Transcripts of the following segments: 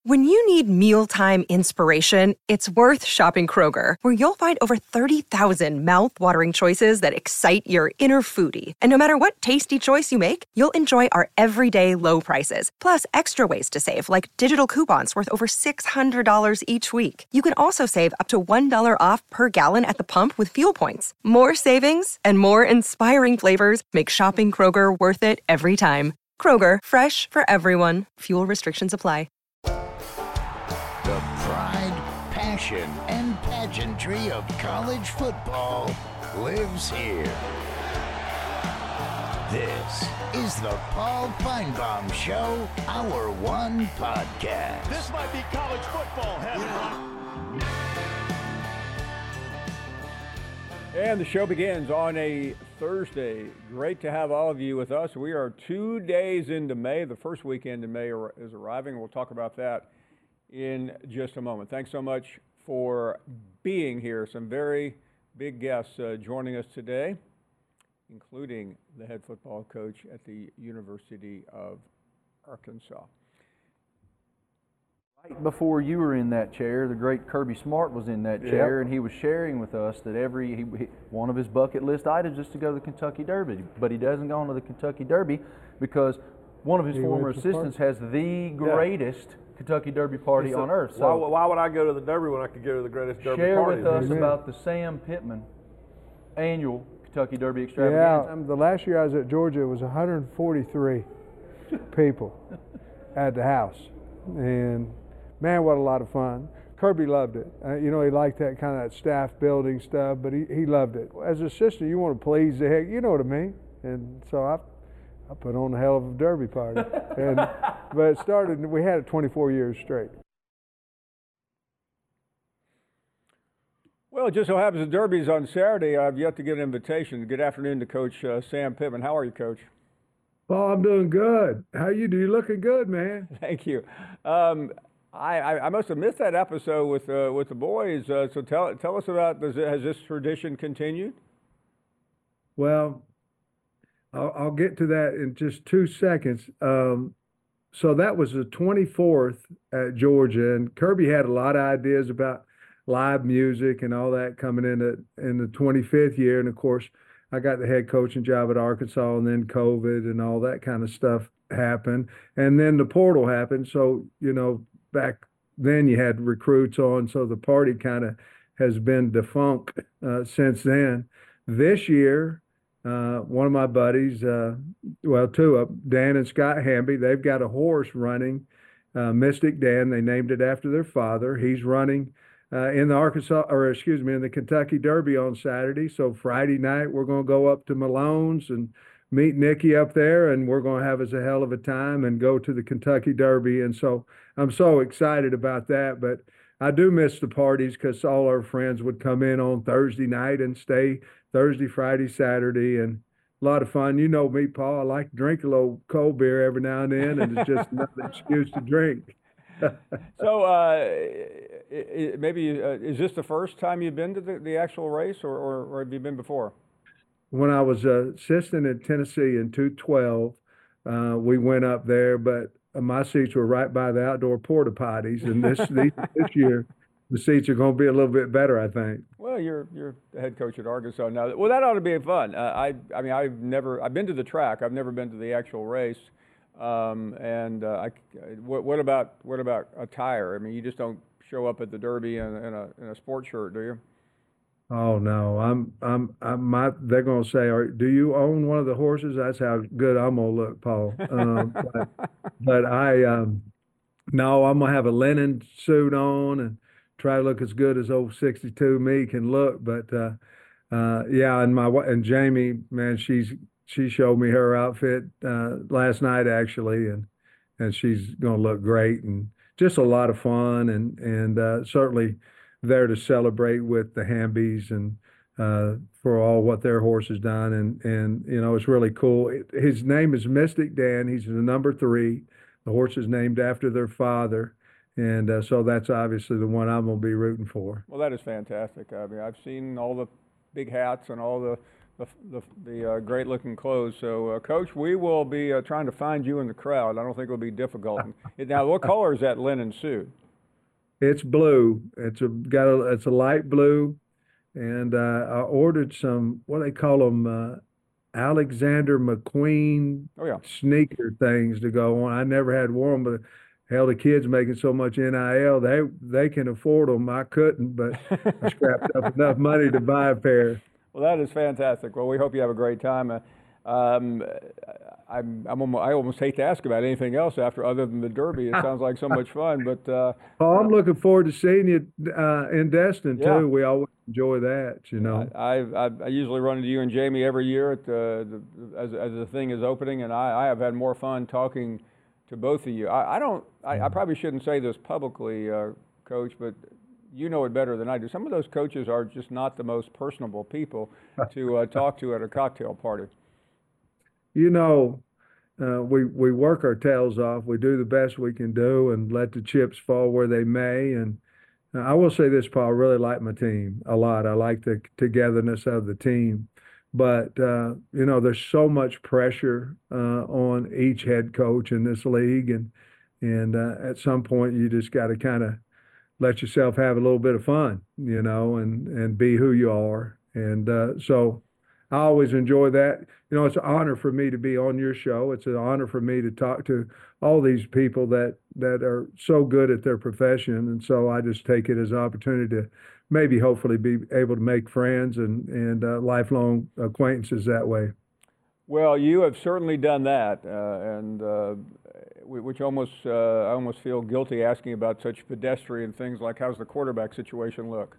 When you need mealtime inspiration, it's worth shopping Kroger, where you'll find over 30,000 mouth-watering choices that excite your inner foodie. And no matter what tasty choice you make, you'll enjoy our everyday low prices, plus extra ways to save, like digital coupons worth over $600 each week. You can also save up to $1 off per gallon at the pump with fuel points. More savings and more inspiring flavors make shopping Kroger worth it every time. Kroger, fresh for everyone. Fuel restrictions apply. The pride, passion, and pageantry of college football lives here. This is the Paul Feinbaum Show, Hour One Podcast. This might be college football heaven. And the show begins on a Thursday. Great to have all of you with us. We are 2 days into May. The first weekend in May is arriving. We'll talk about that in just a moment. Thanks so much for being here. Some very big guests joining us today, including the head football coach at the University of Arkansas. Right before you were in that chair, the great Kirby Smart was in that chair, and he was sharing with us that one of his bucket list items is to go to the Kentucky Derby, but he doesn't go to the Kentucky Derby because one of his former assistants has the greatest Kentucky Derby party on earth. So why would I go to the Derby when I could go to the greatest Derby party? Share with us about the Sam Pittman annual Kentucky Derby extravaganza. Yeah, the last year I was at Georgia, it was 143 people at the house, and man, what a lot of fun. Kirby loved it. He liked that kind of staff building stuff, but he loved it. As an assistant, you want to please the heck, you know what I mean? And so I put on a hell of a derby party. But it started, we had it 24 years straight. Well, it just so happens the Derby's on Saturday. I've yet to get an invitation. Good afternoon to Coach Sam Pittman. How are you, Coach? Well, I'm doing good. How you do? You're looking good, man. Thank you. I must have missed that episode with the boys. So tell us about, has this tradition continued? Well, I'll get to that in just 2 seconds. So that was the 24th at Georgia, and Kirby had a lot of ideas about live music and all that coming in the 25th year. And of course, I got the head coaching job at Arkansas, and then COVID and all that kind of stuff happened. And then the portal happened. So, back then you had recruits on. So the party kind of has been defunct since then. This year, one of my buddies, two of them, Dan and Scott Hamby, they've got a horse running, Mystic Dan. They named it after their father. He's running in the Kentucky Derby on Saturday. So Friday night, we're going to go up to Malone's and meet Nikki up there, and we're going to have us a hell of a time and go to the Kentucky Derby. And so I'm so excited about that. But I do miss the parties because all our friends would come in on Thursday night and stay Thursday, Friday, Saturday, and a lot of fun. You know me, Paul. I like to drink a little cold beer every now and then, and it's just another excuse to drink. So is this the first time you've been to the actual race, or have you been before? When I was assistant in Tennessee in 2012, we went up there, but my seats were right by the outdoor porta potties, and this year the seats are going to be a little bit better, I think. Well, you're the head coach at Arkansas now. Well, that ought to be fun. I've been to the track. I've never been to the actual race. What about attire? I mean, you just don't show up at the Derby in a sports shirt, do you? Oh no, they're gonna say, do you own one of the horses? That's how good I'm gonna look, Paul. But no, I'm gonna have a linen suit on and try to look as good as old 62 me can look. But and Jamie, man, she showed me her outfit last night actually, and she's gonna look great and just a lot of fun and certainly there to celebrate with the Hambys and for all what their horse has done. And it's really cool. His name is Mystic Dan. He's the number 3. The horse is named after their father. And so that's obviously the one I'm going to be rooting for. Well, that is fantastic. I mean, I've seen all the big hats and all the the great-looking clothes. So, Coach, we will be trying to find you in the crowd. I don't think it'll be difficult. Now, what color is that linen suit? It's blue. It's a light blue, and I ordered some what they call them Alexander McQueen Oh yeah. sneaker things to go on. I never had one, but hell, the kids making so much NIL, they can afford them. I couldn't, but I scrapped up enough money to buy a pair. Well, that is fantastic. Well, we hope you have a great time. Um, I almost hate to ask about anything else other than the Derby. It sounds like so much fun. But Oh, I'm looking forward to seeing you in Destin yeah, too. We always enjoy that, you know. I usually run into you and Jamie every year at as the thing is opening, and I have had more fun talking to both of you. I probably shouldn't say this publicly, Coach, but you know it better than I do. Some of those coaches are just not the most personable people to talk to at a cocktail party. You know, we work our tails off. We do the best we can do and let the chips fall where they may. And I will say this, Paul, I really like my team a lot. I like the togetherness of the team. But, you know, there's so much pressure on each head coach in this league. And at some point, you just got to kind of let yourself have a little bit of fun, you know, and be who you are. And so I always enjoy that. You know, it's an honor for me to be on your show. It's an honor for me to talk to all these people that are so good at their profession. And so I just take it as an opportunity to maybe hopefully be able to make friends and lifelong acquaintances that way. Well, you have certainly done that, which I almost feel guilty asking about such pedestrian things like how's the quarterback situation look?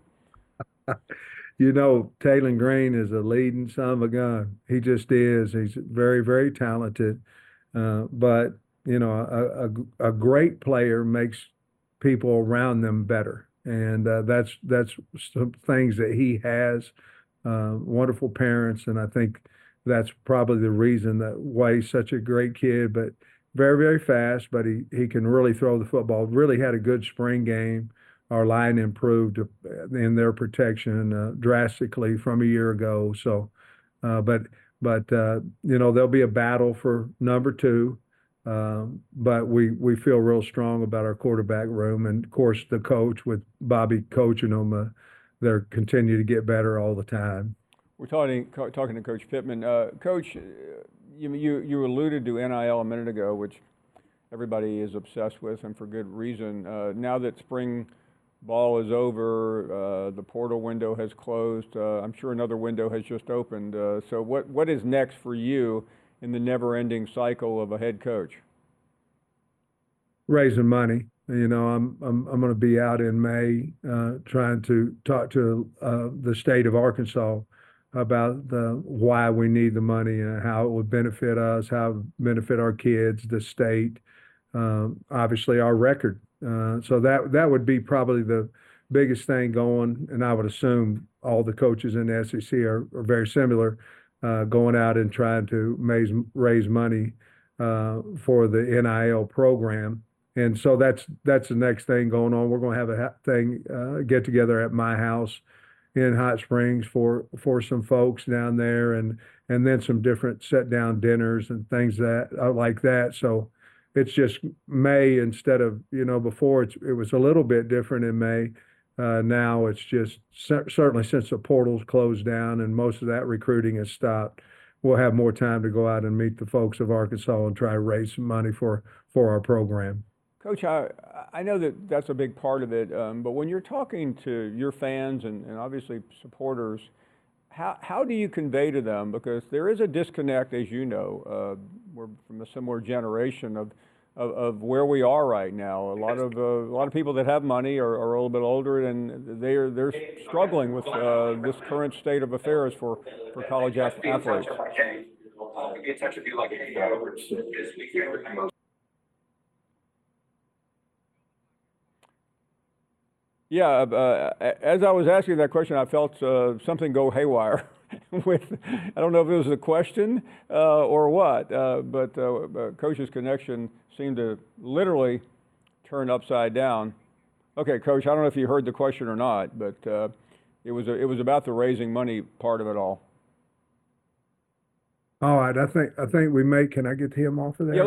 You know, Taylon Green is a leading son of a gun. He just is. He's very, very talented. But, you know, a great player makes people around them better. And that's some things that he has. Wonderful parents, and I think that's probably the reason that why he's such a great kid. But very, very fast. But he can really throw the football. Really had a good spring game. Our line improved in their protection drastically from a year ago. So, but you know, there'll be a battle for number two. But we feel real strong about our quarterback room, and of course the coach with Bobby coaching them, they're continue to get better all the time. We're talking to Coach Pittman. Coach, you alluded to NIL a minute ago, which everybody is obsessed with, and for good reason. Now that spring ball is over, the portal window has closed. I'm sure another window has just opened. So what is next for you in the never-ending cycle of a head coach? Raising money. You know, I'm going to be out in May trying to talk to the state of Arkansas about why we need the money and how it would benefit us, how it would benefit our kids, the state, obviously our record. So that would be probably the biggest thing going, and I would assume all the coaches in the SEC are very similar, going out and trying to raise money for the NIL program. And so that's the next thing going on. We're going to have a get together at my house in Hot Springs for some folks down there, and then some different sit down dinners and things like that. So it's just May instead of, you know, before it was a little bit different in May. Now it's just certainly since the portal's closed down and most of that recruiting has stopped, we'll have more time to go out and meet the folks of Arkansas and try to raise some money for our program. Coach, I know that that's a big part of it, but when you're talking to your fans and obviously supporters, how do you convey to them? Because there is a disconnect, as you know, we're from a similar generation of where we are right now. A lot of people that have money are a little bit older, and they're struggling with this current state of affairs for college athletes. Yeah, as I was asking that question, I felt something go haywire. I don't know if it was a question or what, but Coach's connection seemed to literally turn upside down. Okay, Coach, I don't know if you heard the question or not, but it was about the raising money part of it all. All right, I think we may. Can I get him off of there? Yeah,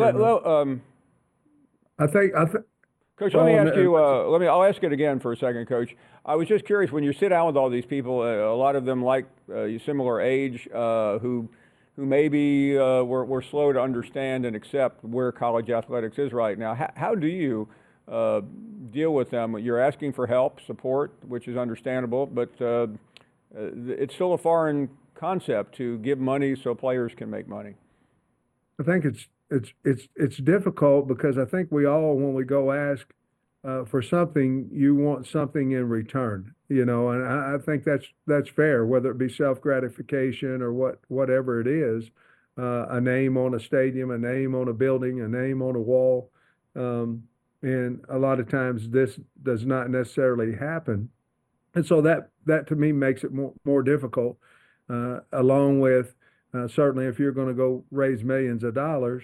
I think. Coach, let me ask you. I'll ask it again for a second, Coach. I was just curious, when you sit down with all these people, a lot of them like similar age, who maybe were slow to understand and accept where college athletics is right now. How do you deal with them? You're asking for help, support, which is understandable, but it's still a foreign concept to give money so players can make money. I think it's difficult because I think we all, when we go ask for something, you want something in return, and I think that's fair, whether it be self-gratification or whatever it is, a name on a stadium, a name on a building, a name on a wall, and a lot of times this does not necessarily happen, and so that to me makes it more difficult. Along with certainly if you're going to go raise millions of dollars,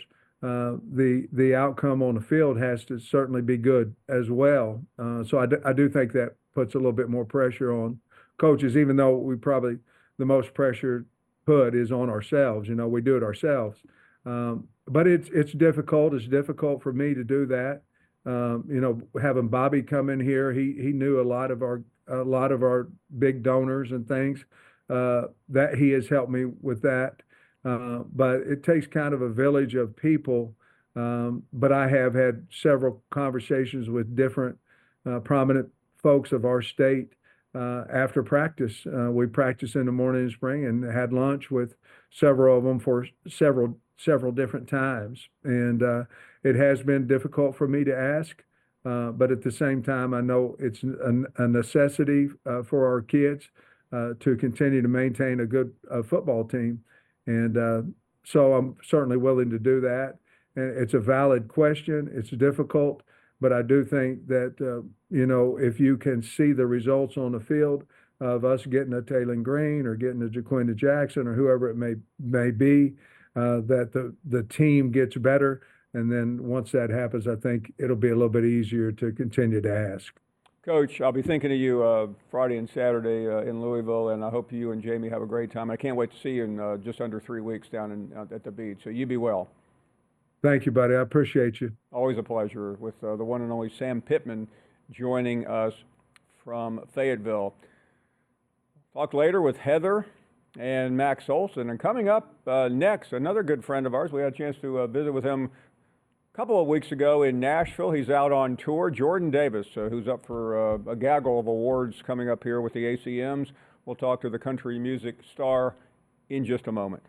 the outcome on the field has to certainly be good as well. So I do think that puts a little bit more pressure on coaches, even though we probably the most pressure put is on ourselves. We do it ourselves. But it's difficult. It's difficult for me to do that. Having Bobby come in here, he knew a lot of our big donors and things. That he has helped me with that. But it takes kind of a village of people. But I have had several conversations with different prominent folks of our state after practice. We practiced in the morning and spring and had lunch with several of them for several different times. And it has been difficult for me to ask. But at the same time, I know it's a necessity for our kids to continue to maintain a good football team. And so I'm certainly willing to do that. And it's a valid question. It's difficult, but I do think that, if you can see the results on the field of us getting a Taylon Green or getting a Jaquinda Jackson or whoever it may be, that the team gets better. And then once that happens, I think it'll be a little bit easier to continue to ask. Coach, I'll be thinking of you Friday and Saturday in Louisville, and I hope you and Jamie have a great time. I can't wait to see you in just under 3 weeks down at the beach. So you be well. Thank you, buddy. I appreciate you. Always a pleasure with the one and only Sam Pittman joining us from Fayetteville. Talk later with Heather and Max Olson. And coming up next, another good friend of ours. We had a chance to visit with him a couple of weeks ago in Nashville. He's out on tour. Jordan Davis, who's up for a gaggle of awards coming up here with the ACMs. We'll talk to the country music star in just a moment.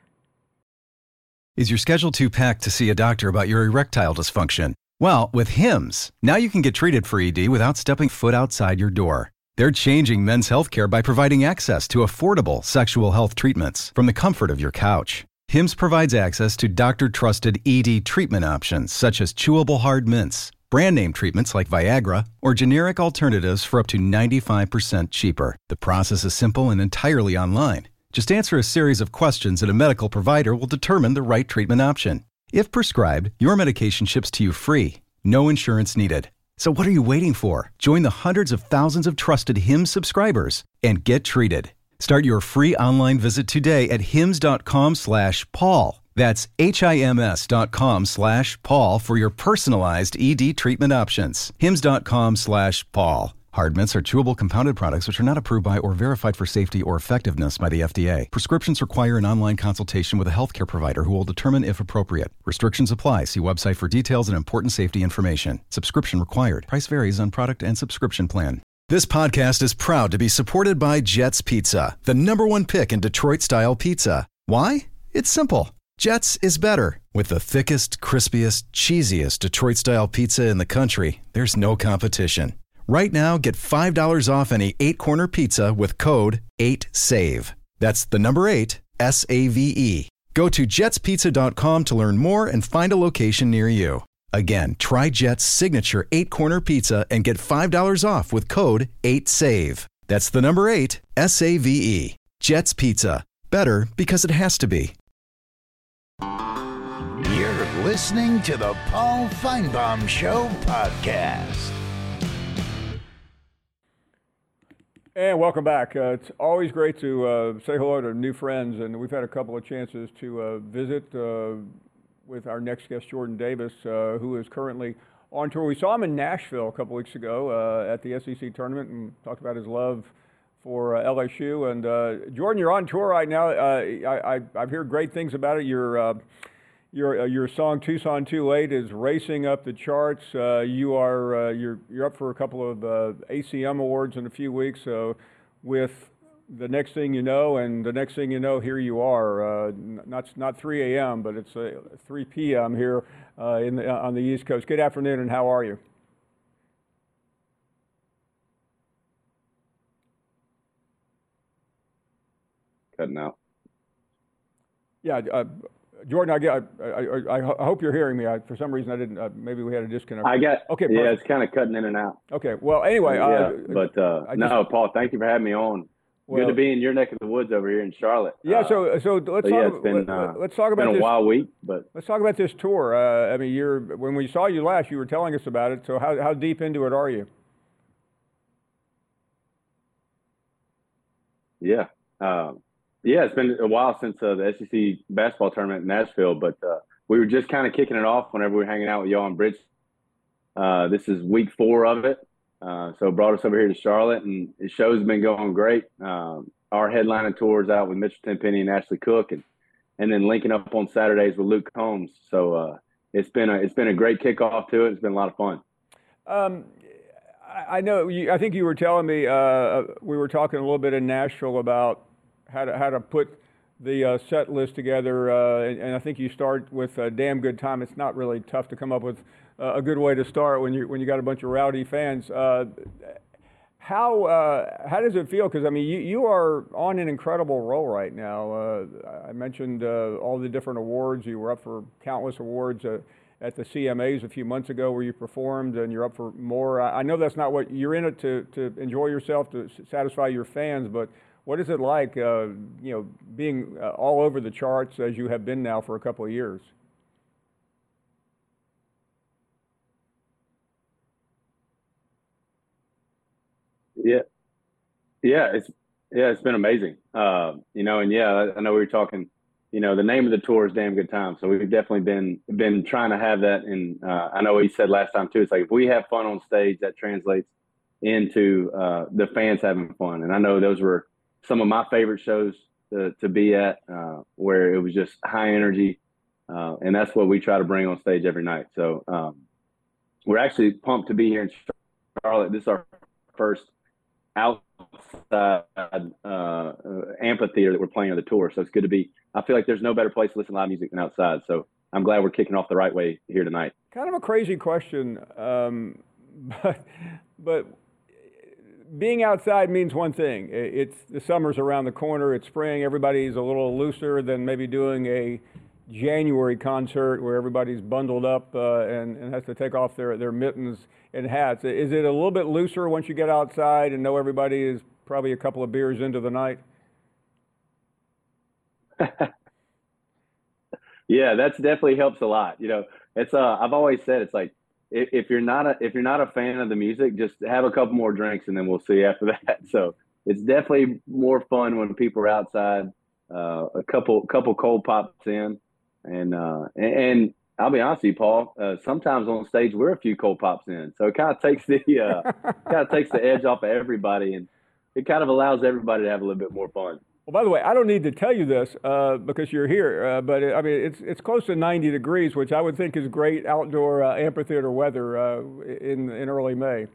Is your schedule too packed to see a doctor about your erectile dysfunction? Well, with Hims, now you can get treated for ED without stepping foot outside your door. They're changing men's healthcare by providing access to affordable sexual health treatments from the comfort of your couch. Hims provides access to doctor-trusted ED treatment options such as chewable hard mints, brand-name treatments like Viagra, or generic alternatives for up to 95% cheaper. The process is simple and entirely online. Just answer a series of questions and a medical provider will determine the right treatment option. If prescribed, your medication ships to you free. No insurance needed. So what are you waiting for? Join the hundreds of thousands of trusted Hims subscribers and get treated. Start your free online visit today at hims.com/Paul. That's HIMS.com/Paul for your personalized ED treatment options. hims.com/Paul. Hard mints are chewable compounded products which are not approved by or verified for safety or effectiveness by the FDA. Prescriptions require an online consultation with a healthcare provider who will determine if appropriate. Restrictions apply. See website for details and important safety information. Subscription required. Price varies on product and subscription plan. This podcast is proud to be supported by Jets Pizza, the #1 pick in Detroit-style pizza. Why? It's simple. Jets is better. With the thickest, crispiest, cheesiest Detroit-style pizza in the country, there's no competition. Right now, get $5 off any 8-corner pizza with code 8SAVE. That's the number 8, SAVE. Go to jetspizza.com to learn more and find a location near you. Again, try Jet's signature 8-corner pizza and get $5 off with code 8SAVE. That's the number 8, SAVE. Jet's Pizza. Better because it has to be. You're listening to the Paul Feinbaum Show podcast. And welcome back. It's always great to say hello to new friends, and we've had a couple of chances to visit with our next guest, Jordan Davis, who is currently on tour. We saw him in Nashville a couple weeks ago at the SEC tournament and talked about his love for LSU. And Jordan, you're on tour right now. I've heard great things about it. Your song "Tucson Too Late" is racing up the charts. You're up for a couple of ACM awards in a few weeks. So with the next thing you know, and the next thing you know, here you are. Not 3 a.m., but it's 3 p.m. here on the East Coast. Good afternoon, and how are you? Cutting out. Yeah. Jordan, I hope you're hearing me. For some reason, I didn't. Maybe we had a disconnect. I got. Okay. Yeah, perfect. it's kind of cutting in and out. Okay. Well, anyway. No, Paul. Thank you for having me on. Good to be in your neck of the woods over here in Charlotte. Yeah. So let's talk. Let's talk about this. Been a wild week, but let's talk about this tour. I mean, when we saw you last, you were telling us about it. So how deep into it are you? Yeah. Yeah, it's been a while since the SEC basketball tournament in Nashville, but we were just kind of kicking it off whenever we were hanging out with y'all on Bridge. This is week 4 of it, so brought us over here to Charlotte, and the show's been going great. Our headlining tour is out with Mitchell Tenpenny and Ashley Cook, and then linking up on Saturdays with Luke Combs. So it's been a great kickoff to it. It's been a lot of fun. I know. I think you were telling me we were talking a little bit in Nashville about how to put the set list together, and I think you start with a damn good time. It's not really tough to come up with a good way to start when you got a bunch of rowdy fans. How does it feel? Because I mean, you are on an incredible roll right now. I mentioned all the different awards. You were up for countless awards at the CMAs a few months ago, where you performed, and you're up for more. I know that's not what you're in it to enjoy yourself, to satisfy your fans, but what is it like, being all over the charts as you have been now for a couple of years? Yeah, it's been amazing. I know we were talking. The name of the tour is Damn Good Time, so we've definitely been trying to have that. And I know he said last time too. It's like if we have fun on stage, that translates into the fans having fun. And I know those were some of my favorite shows to be at, where it was just high energy, and that's what we try to bring on stage every night. So we're actually pumped to be here in Charlotte. This is our first outside amphitheater that we're playing on the tour, so it's good to be. I feel like there's no better place to listen to live music than outside, so I'm glad we're kicking off the right way here tonight. Kind of a crazy question, but being outside means one thing. It's the summer's around the corner. It's spring. Everybody's a little looser than maybe doing a January concert where everybody's bundled up and has to take off their mittens and hats. Is it a little bit looser once you get outside and know everybody is probably a couple of beers into the night? Yeah, that's definitely helps a lot. It's I've always said it's like, if you're not a fan of the music, just have a couple more drinks and then we'll see after that. So it's definitely more fun when people are outside. A couple cold pops in, and I'll be honest with you, Paul. Sometimes on stage we're a few cold pops in, so it kind of takes the edge off of everybody, and it kind of allows everybody to have a little bit more fun. Well, by the way, I don't need to tell you this because you're here, but I mean it's close to 90 degrees, which I would think is great outdoor amphitheater weather in early May.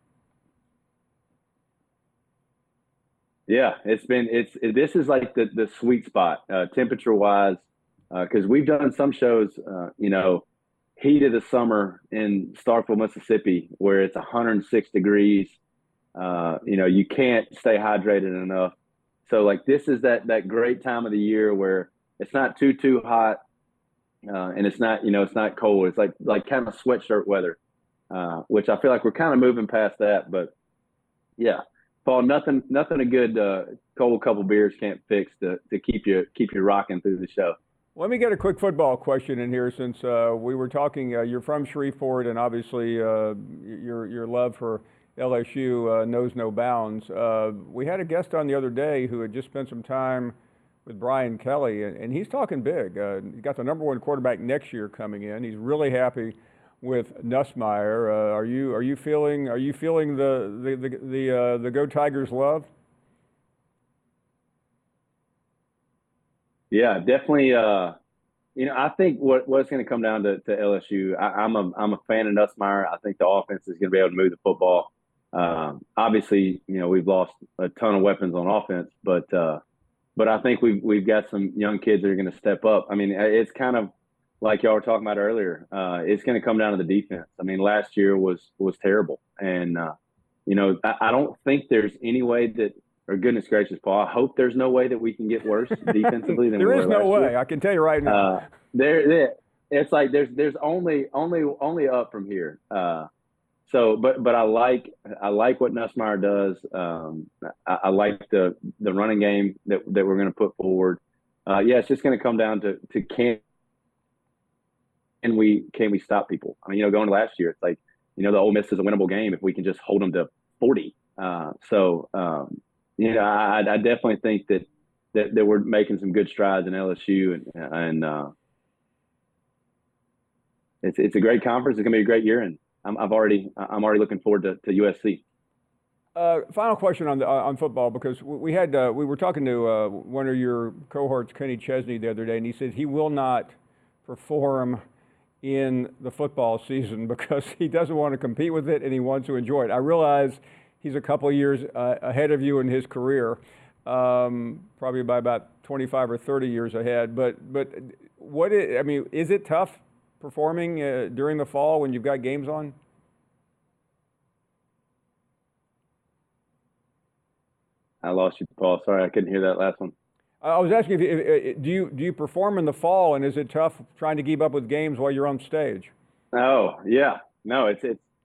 Yeah, this is like the sweet spot temperature wise, because we've done some shows, heat of the summer in Starkville, Mississippi, where it's 106 degrees. You can't stay hydrated enough. So like this is that great time of the year where it's not too hot, and it's not it's not cold. It's like kind of sweatshirt weather, which I feel like we're kind of moving past that. But yeah, Paul, nothing a good cold couple beers can't fix to keep you rocking through the show. Let me get a quick football question in here, since we were talking. You're from Shreveport, and obviously your love for LSU knows no bounds. We had a guest on the other day who had just spent some time with Brian Kelly, and he's talking big. He got the #1 quarterback next year coming in. He's really happy with Nussmeier. Are you feeling the Go Tigers love? Yeah, definitely. I think what's going to come down to LSU. I'm a fan of Nussmeier. I think the offense is going to be able to move the football. Obviously, we've lost a ton of weapons on offense, but I think we've got some young kids that are going to step up. I mean, it's kind of like y'all were talking about earlier. It's going to come down to the defense. I mean, last year was terrible, and I don't think there's any way that. Or goodness gracious, Paul, I hope there's no way that we can get worse defensively than we were last year. There is no way. I can tell you right now. It's like there's only up from here. But I like what Nussmeier does. I like the running game that we're going to put forward. It's just going to come down to can we stop people? I mean, going to last year, it's like the Ole Miss is a winnable game if we can just hold them to 40. I definitely think that we're making some good strides in LSU, and it's a great conference. It's going to be a great year, and I'm already looking forward to USC. Final question on football, because we were talking to one of your cohorts, Kenny Chesney, the other day, and he said he will not perform in the football season because he doesn't want to compete with it and he wants to enjoy it. I realize he's a couple of years ahead of you in his career, probably by about 25 or 30 years ahead. But is it tough performing during the fall when you've got games on? I lost you, Paul. Sorry, I couldn't hear that last one. I was asking if do you perform in the fall, and is it tough trying to keep up with games while you're on stage? Oh yeah, no, it's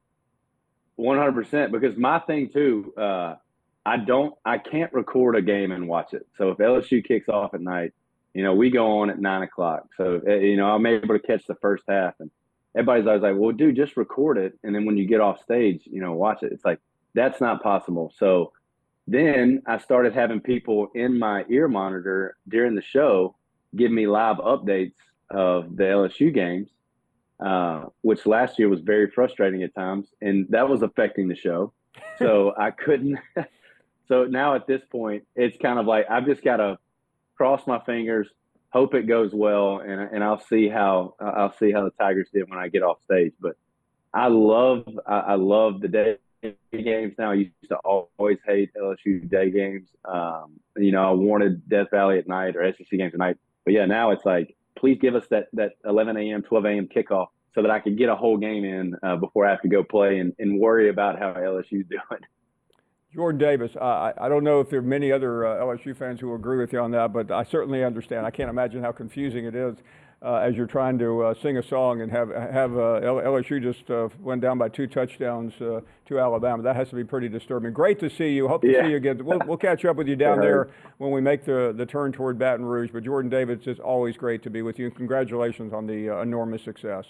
100%, because my thing too, I can't record a game and watch it. So if LSU kicks off at night, we go on at 9:00. So I'm able to catch the first half, and everybody's always like, "Well, dude, just record it, and then when you get off stage, watch it." It's like that's not possible. So then I started having people in my ear monitor during the show give me live updates of the LSU games. Which last year was very frustrating at times, and that was affecting the show. So I couldn't. So now at this point, it's kind of like I've just got to cross my fingers, hope it goes well, and I'll see how the Tigers did when I get off stage. But I love the day games now. I used to always hate LSU day games. I wanted Death Valley at night or SEC games at night. But yeah, now it's like, please give us that 11 a.m., 12 a.m. kickoff so that I can get a whole game in before I have to go play and worry about how LSU's doing. Jordan Davis, I don't know if there are many other LSU fans who agree with you on that, but I certainly understand. I can't imagine how confusing it is as you're trying to sing a song and have LSU just went down by 2 touchdowns to Alabama. That has to be pretty disturbing. Great to see you. Hope to see you again. We'll catch up with you down there when we make the turn toward Baton Rouge. But Jordan Davis, it's always great to be with you. Congratulations on the enormous success.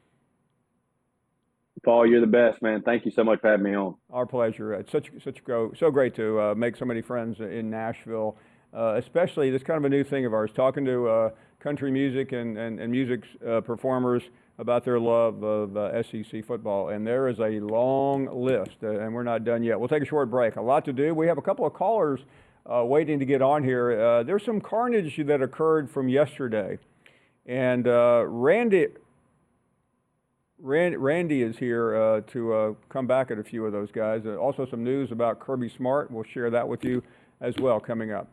Paul, you're the best, man. Thank you so much for having me on. Our pleasure. It's so great to make so many friends in Nashville, especially this kind of a new thing of ours, talking to country music and music performers about their love of SEC football. And there is a long list, and we're not done yet. We'll take a short break. A lot to do. We have a couple of callers waiting to get on here. There's some carnage that occurred from yesterday. And Randy is here to come back at a few of those guys. Also some news about Kirby Smart. We'll share that with you as well coming up.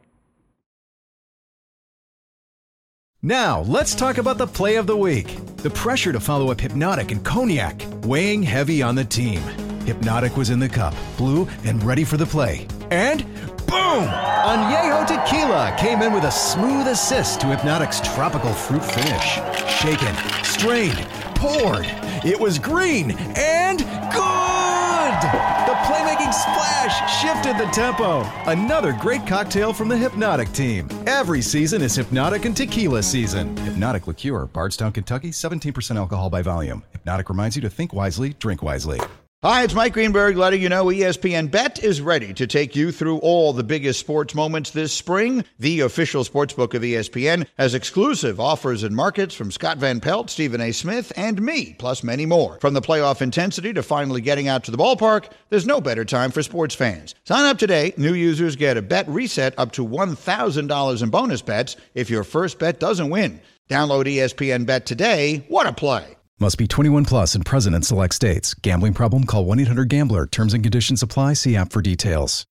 Now, let's talk about the play of the week. The pressure to follow up Hypnotic and Cognac, weighing heavy on the team. Hypnotic was in the cup, blue, and ready for the play. And boom! Añejo Tequila came in with a smooth assist to Hypnotic's tropical fruit finish. Shaken, strained, poured. It was green and good! The playmaking splash shifted the tempo. Another great cocktail from the Hypnotic team. Every season is Hypnotic and Tequila season. Hypnotic Liqueur, Bardstown, Kentucky, 17% alcohol by volume. Hypnotic reminds you to think wisely, drink wisely. Hi, it's Mike Greenberg letting you know ESPN Bet is ready to take you through all the biggest sports moments this spring. The official sportsbook of ESPN has exclusive offers and markets from Scott Van Pelt, Stephen A. Smith, and me, plus many more. From the playoff intensity to finally getting out to the ballpark, there's no better time for sports fans. Sign up today. New users get a bet reset up to $1,000 in bonus bets if your first bet doesn't win. Download ESPN Bet today. What a play. Must be 21 plus and present in select states. Gambling problem? Call 1-800-GAMBLER. Terms and conditions apply. See app for details.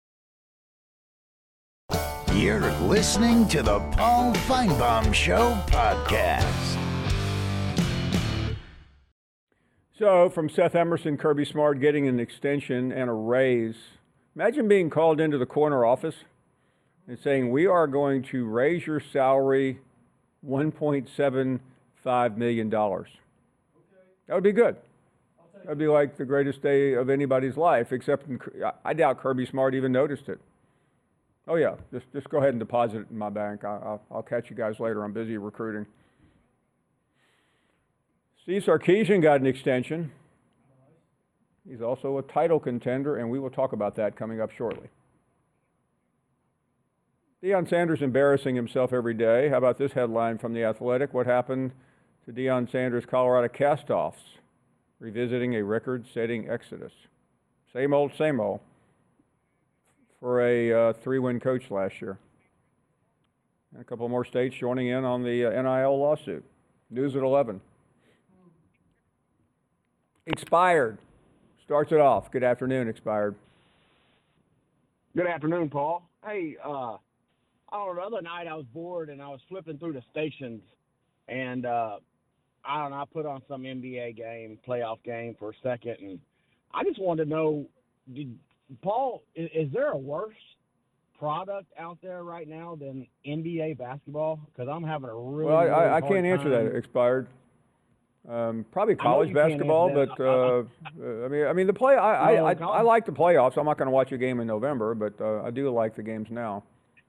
You're listening to the Paul Feinbaum Show podcast. So, from Seth Emerson, Kirby Smart getting an extension and a raise. Imagine being called into the corner office and saying, we are going to raise your salary $1.75 million. That would be good. That would be like the greatest day of anybody's life, except I doubt Kirby Smart even noticed it. Oh, yeah, just go ahead and deposit it in my bank. I'll catch you guys later. I'm busy recruiting. Steve Sarkisian got an extension. He's also a title contender, and we will talk about that coming up shortly. Deion Sanders embarrassing himself every day. How about this headline from The Athletic? What happened to Deion Sanders' Colorado Castoffs, revisiting a record-setting exodus. Same old for a 3-win coach last year. And a couple more states joining in on the NIL lawsuit. News at 11. Expired starts it off. Good afternoon, Expired. Good afternoon, Paul. Hey, the other night I was bored and I was flipping through the stations, and I don't know, I put on some NBA game, playoff game for a second, and I just wanted to know, Paul, is there a worse product out there right now than NBA basketball? Because I'm having a really I can't answer that, Expired. Probably college basketball, but I mean the I like the playoffs. I'm not going to watch a game in November, but I do like the games now.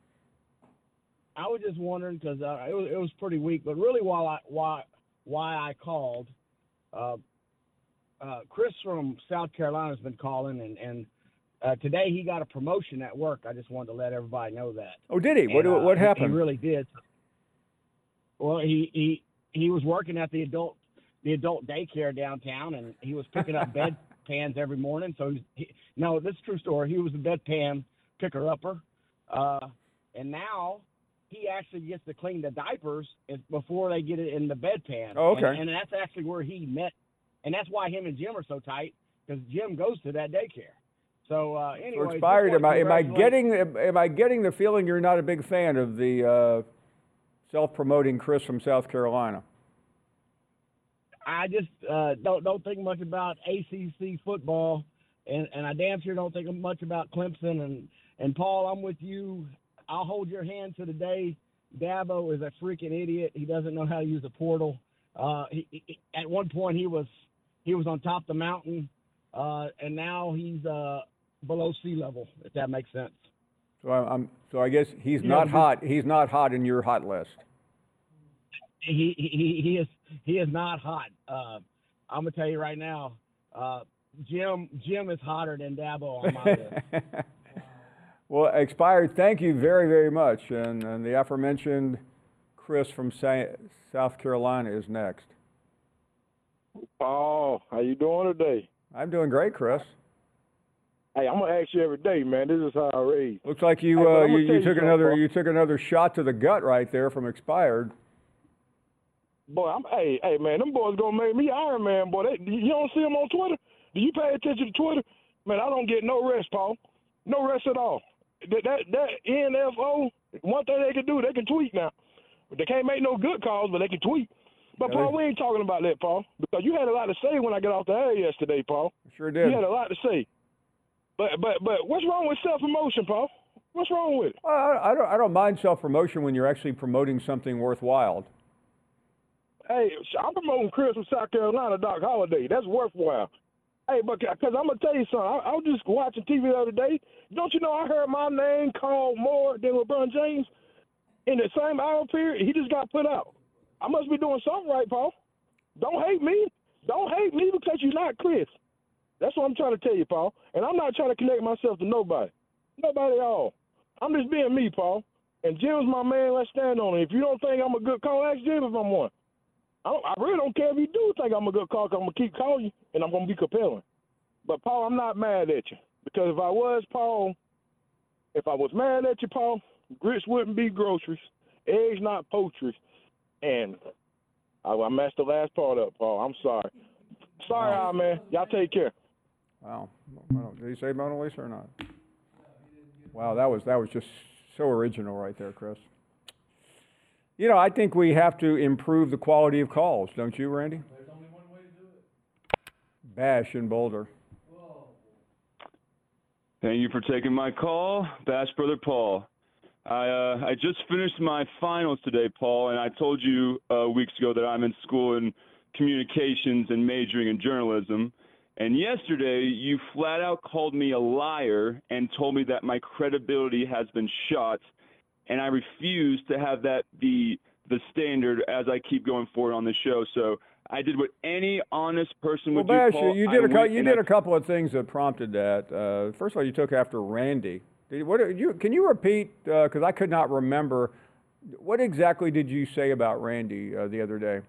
I was just wondering because it was pretty weak, but really why I called. Chris from South Carolina has been calling, and today he got a promotion at work. I just wanted to let everybody know that. Oh, did he? What happened? He really did. Well, he was working at the adult daycare downtown, and he was picking up bedpans every morning. So no, this is a true story. He was a bedpan picker-upper, and now he actually gets to clean the diapers before they get it in the bedpan. Oh, okay. And that's actually where he met, and that's why him and Jim are so tight, because Jim goes to that daycare. So anyway. So Expired, am I getting the feeling you're not a big fan of the self-promoting Chris from South Carolina? I just don't think much about ACC football, and I damn sure don't think much about Clemson. And Paul, I'm with you. I'll hold your hand to the day. Dabo is a freaking idiot. He doesn't know how to use a portal. At one point, he was on top of the mountain, and now he's below sea level. If that makes sense. So I guess he's not hot. He's not hot in your hot list. He is not hot. I'm gonna tell you right now. Jim is hotter than Dabo on my list. Well, Expired, thank you very, very much. And the aforementioned Chris from South Carolina is next. Paul, how you doing today? I'm doing great, Chris. Hey, I'm gonna ask you every day, man. This is how I raise. Looks like you took another shot to the gut right there from Expired. Boy, hey, man, them boys gonna make me Iron Man, boy. You don't see them on Twitter? Do you pay attention to Twitter? Man, I don't get no rest, Paul. No rest at all. That NFO, one thing they can do, they can tweet now. They can't make no good calls, but they can tweet. But, Paul, we ain't talking about that, Paul, because you had a lot to say when I got off the air yesterday, Paul. I sure did. You had a lot to say. But what's wrong with self-promotion, Paul? What's wrong with it? I don't mind self-promotion when you're actually promoting something worthwhile. Hey, I'm promoting Chris from South Carolina, Doc Holliday. That's worthwhile. Hey, but because I'm going to tell you something. I was just watching TV the other day. Don't you know I heard my name called more than LeBron James? In the same hour period, he just got put out. I must be doing something right, Paul. Don't hate me. Don't hate me because you're not Chris. That's what I'm trying to tell you, Paul. And I'm not trying to connect myself to nobody. Nobody at all. I'm just being me, Paul. And Jim's my man. Let's stand on it. If you don't think I'm a good caller, ask Jim if I'm one. I really don't care if you do think I'm a good caller, 'cause I'm going to keep calling you, and I'm going to be compelling. But, Paul, I'm not mad at you. Because if I was mad at you, Paul, grits wouldn't be groceries, eggs not poultry, and I messed the last part up, Paul. I'm sorry. Sorry, Wow. man. Y'all take care. Wow. Did he say Mona Lisa or not? Wow, that was just so original right there, Chris. You know, I think we have to improve the quality of calls, don't you, Randy? There's only one way to do it. Bash in Boulder. Thank you for taking my call, Bash Brother Paul. I just finished my finals today, Paul, and I told you weeks ago that I'm in school in communications and majoring in journalism. And yesterday, you flat out called me a liar and told me that my credibility has been shot, and I refuse to have that be the standard as I keep going forward on the show. So I did what any honest person would Bash, do, Paul. you did a couple of things that prompted that. First of all, you took after Randy. Can you repeat, because I could not remember, what exactly did you say about Randy the other day?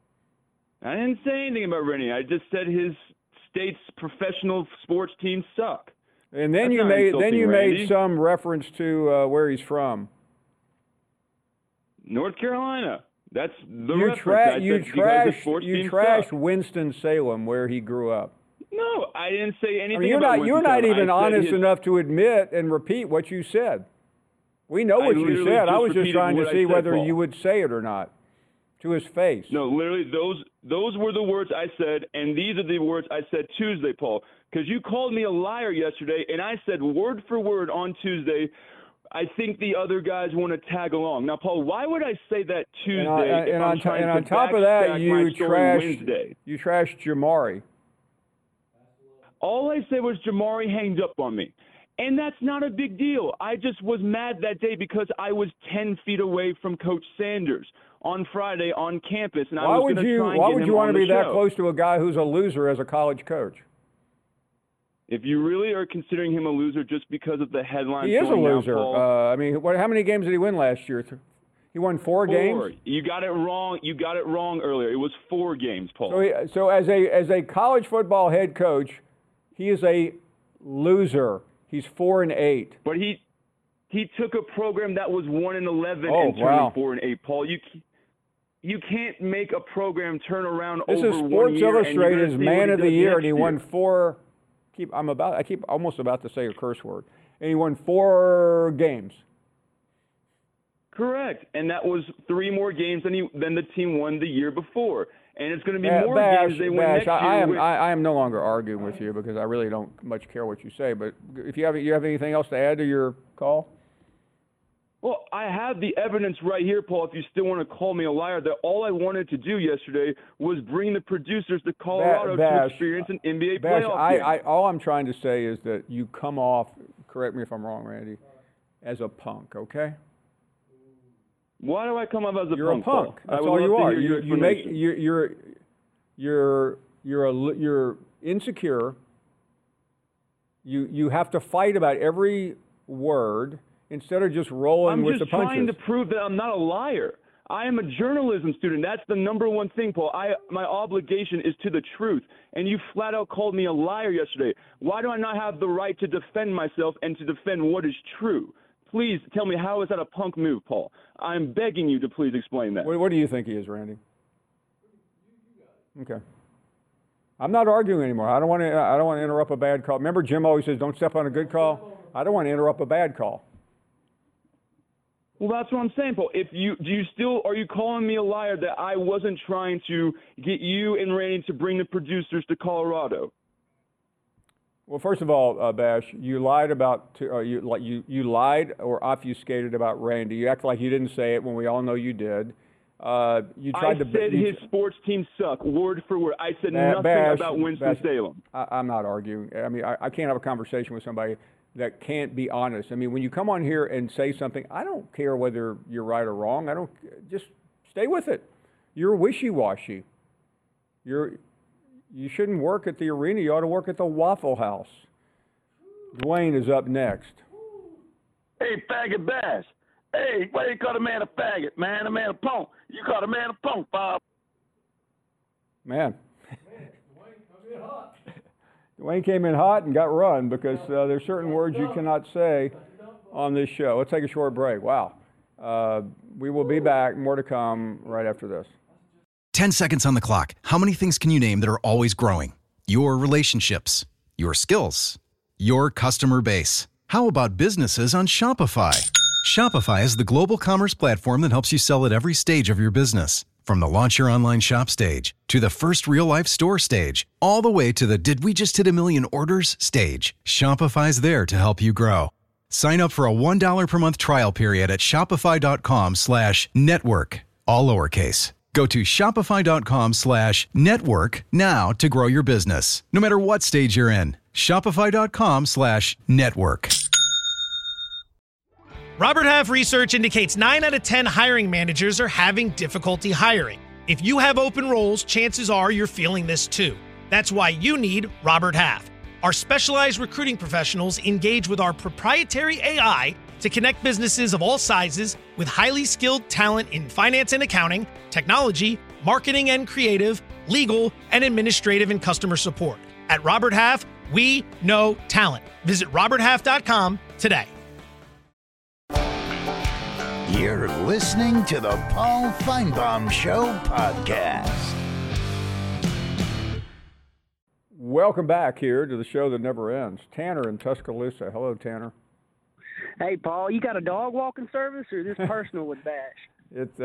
I didn't say anything about Randy. I just said his state's professional sports teams suck. And then That's you Randy. made some reference to where he's from. North Carolina. That's the reference. You trashed Winston-Salem, where he grew up. No, I didn't say anything. You're not even honest enough to admit and repeat what you said. We know what you said. I was just trying to see whether you would say it or not to his face. No, literally, those were the words I said, and these are the words I said Tuesday, Paul, because you called me a liar yesterday, and I said word for word on Tuesday, I think the other guys want to tag along. Now, Paul, why would I say that Tuesday? And on top of that, you trashed Jamari. All I said was Jamari hanged up on me. And that's not a big deal. I just was mad that day because I was 10 feet away from Coach Sanders on Friday on campus. And why would you want to be that close to a guy who's a loser as a college coach? If you really are considering him a loser just because of the headlines, he is a loser. Paul, I mean, how many games did he win last year? He won four games. You got it wrong. You got it wrong earlier. It was 4 games, Paul. So as a college football head coach, he is a loser. He's 4-8. But he took a program that was 1-11 and turned 4-8. Paul, you can't make a program turn around this over is 1 Sports year. Illustrated's Man of the Year, and he won 4. I keep almost about to say a curse word. And he won 4 games. Correct, and that was 3 more games than the team won the year before. And it's going to be more games they win next year. I am no longer arguing with you because I really don't much care what you say. But if you have anything else to add to your call? Well, I have the evidence right here, Paul, if you still want to call me a liar, that all I wanted to do yesterday was bring the producers to Colorado to experience an NBA playoff game. All I'm trying to say is that you come off, correct me if I'm wrong, Randy, as a punk, okay? Why do I come off as a punk? You're a punk. That's all you are. You're insecure. You have to fight about every word instead of just rolling with the punches. I'm just trying to prove that I'm not a liar. I am a journalism student. That's the number one thing, Paul. My obligation is to the truth. And you flat out called me a liar yesterday. Why do I not have the right to defend myself and to defend what is true? Please tell me, how is that a punk move, Paul? I'm begging you to please explain that. What do you think he is, Randy? Okay. I'm not arguing anymore. I don't want to interrupt a bad call. Remember, Jim always says, "Don't step on a good call." I don't want to interrupt a bad call. Well, that's what I'm saying, Paul. Are you calling me a liar that I wasn't trying to get you and Randy to bring the producers to Colorado? Well, first of all, Bash, you lied you lied or obfuscated about Randy. You act like you didn't say it when we all know you did. I said his sports teams suck, word for word. I said nothing about Winston-Salem. I'm not arguing. I mean, I can't have a conversation with somebody that can't be honest. I mean, when you come on here and say something, I don't care whether you're right or wrong. Just stay with it. You're wishy-washy. You shouldn't work at the arena. You ought to work at the Waffle House. Dwayne is up next. Hey, faggot Bash. Hey, why you call a man a faggot, man? A man a punk. You call a man a punk, Bob. Man. Dwayne came in hot and got run because there's certain words you cannot say on this show. Let's take a short break. Wow. We will be back. More to come right after this. 10 seconds on the clock. How many things can you name that are always growing? Your relationships, your skills, your customer base. How about businesses on Shopify? Shopify is the global commerce platform that helps you sell at every stage of your business. From the launch your online shop stage, to the first real-life store stage, all the way to the did we just hit a million orders stage, Shopify's there to help you grow. Sign up for a $1 per month trial period at shopify.com/network, all lowercase. Go to shopify.com/network now to grow your business, no matter what stage you're in. Shopify.com/network. Robert Half research indicates 9 out of 10 hiring managers are having difficulty hiring. If you have open roles, chances are you're feeling this too. That's why you need Robert Half. Our specialized recruiting professionals engage with our proprietary AI to connect businesses of all sizes with highly skilled talent in finance and accounting, technology, marketing and creative, legal, and administrative and customer support. At Robert Half, we know talent. Visit roberthalf.com today. You're listening to the Paul Feinbaum Show podcast. Welcome back here to the show that never ends. Tanner in Tuscaloosa. Hello, Tanner. Hey, Paul, you got a dog walking service, or is this personal with Bash? It's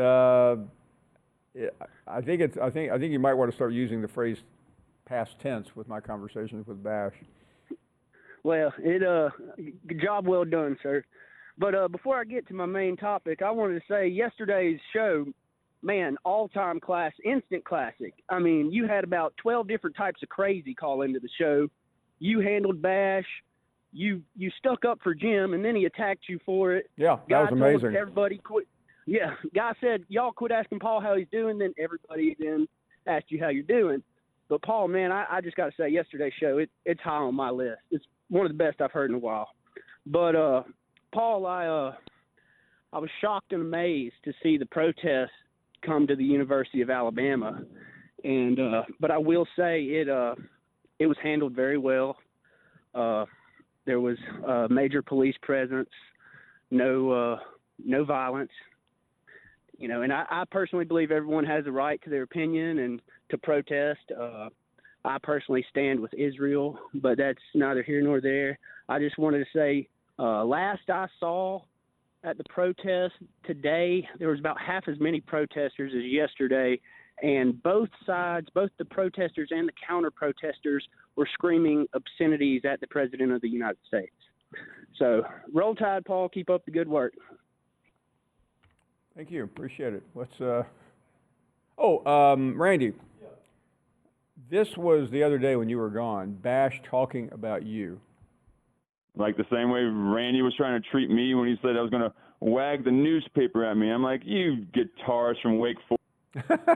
I think you might want to start using the phrase past tense with my conversations with Bash. Well, good job well done, sir. But before I get to my main topic, I wanted to say yesterday's show, man, all-time class, instant classic. I mean, you had about 12 different types of crazy call into the show. You handled Bash. You stuck up for Jim, and then he attacked you for it. Yeah, that was amazing. Everybody quit. Yeah, guy said, y'all quit asking Paul how he's doing, then everybody then asked you how you're doing. But, Paul, man, I just got to say, yesterday's show, it's high on my list. It's one of the best I've heard in a while. But, Paul, I was shocked and amazed to see the protests come to the University of Alabama. And but I will say it was handled very well. There was major police presence, no violence. You know, and I personally believe everyone has a right to their opinion and to protest. I personally stand with Israel, but that's neither here nor there. I just wanted to say, last I saw at the protest today, there was about half as many protesters as yesterday, and both sides, both the protesters and the counter-protesters, were screaming obscenities at the President of the United States. So, roll tide, Paul. Keep up the good work. Thank you. Appreciate it. Let's. Randy. Yeah. This was the other day when you were gone. Bash talking about you. Like the same way Randy was trying to treat me when he said I was going to wag the newspaper at me. I'm like, you guitarist from Wake Forest.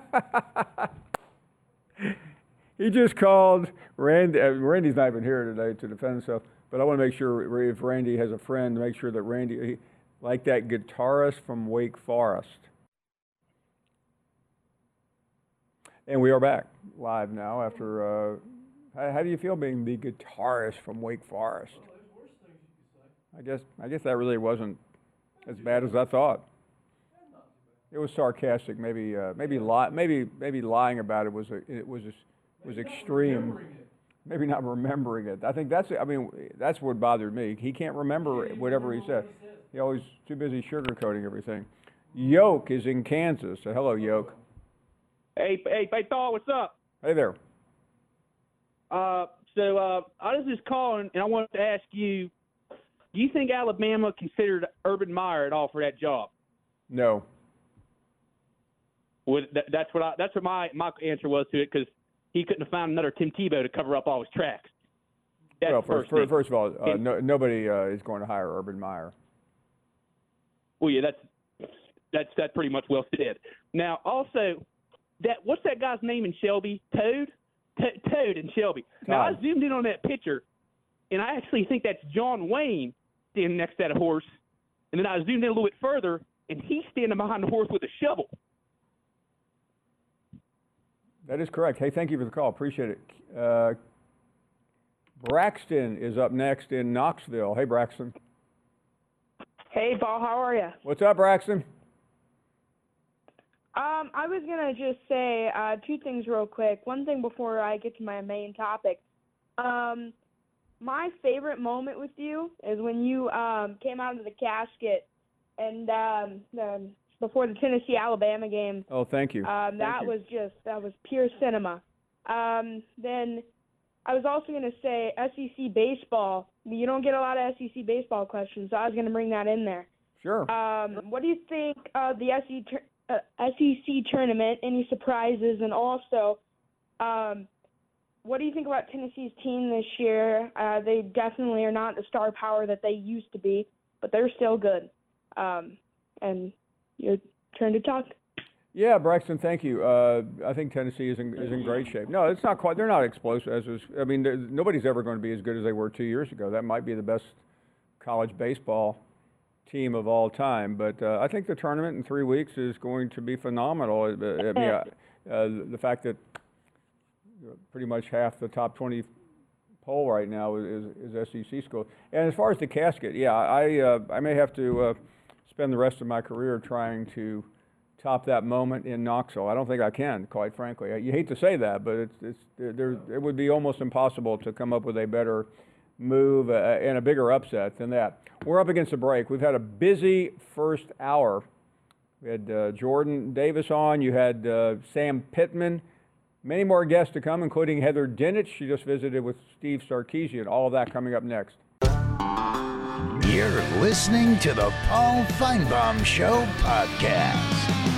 He just called Randy. Randy's not even here today to defend himself, but I want to make sure if Randy has a friend, to make sure that Randy, like that guitarist from Wake Forest. And we are back live now after. How do you feel being the guitarist from Wake Forest? I guess that really wasn't as bad as I thought. It was sarcastic. Maybe lying about it was extreme. Maybe not remembering it. I think that's what bothered me. He can't remember whatever he said. He always too busy sugarcoating everything. Yoke is in Kansas. So hello, Yoke. Hey, Paul, what's up? Hey there. I was just calling, and I wanted to ask you, do you think Alabama considered Urban Meyer at all for that job? No. That's what my answer was to it, because he couldn't have found another Tim Tebow to cover up all his tracks. That's well, first of all, nobody is going to hire Urban Meyer. Well, yeah, that's pretty much well said. Now, also, what's that guy's name in Shelby? Toad? Toad and Shelby. Now, I zoomed in on that picture, and I actually think that's John Wayne standing next to that horse. And then I zoomed in a little bit further, and he's standing behind the horse with a shovel. That is correct. Hey, thank you for the call. Appreciate it. Braxton is up next in Knoxville. Hey, Braxton. Hey, Paul. How are you? What's up, Braxton? I was going to just say two things real quick. One thing before I get to my main topic. My favorite moment with you is when you came out of the casket and before the Tennessee-Alabama game. Oh, thank you. That was pure cinema. Then I was also going to say SEC baseball. You don't get a lot of SEC baseball questions, so I was going to bring that in there. Sure. What do you think of the SEC tournament? Any surprises? And also, what do you think about Tennessee's team this year? They definitely are not the star power that they used to be, but they're still good. And your turn to talk. Yeah, Braxton, thank you. I think Tennessee is in great shape. No, it's not quite. They're not explosive. Nobody's ever going to be as good as they were 2 years ago. That might be the best college baseball team of all time. But I think the tournament in 3 weeks is going to be phenomenal. The fact that pretty much half the top 20 poll right now is SEC schools. And as far as the casket, yeah, I may have to spend the rest of my career trying to top that moment in Knoxville. I don't think I can, quite frankly. You hate to say that, but it would be almost impossible to come up with a better move and a bigger upset than that. We're up against a break. We've had a busy first hour. We had Jordan Davis on. You had Sam Pittman. Many more guests to come, including Heather Dinich. She just visited with Steve Sarkisian. All of that coming up next. You're listening to the Paul Feinbaum Show podcast.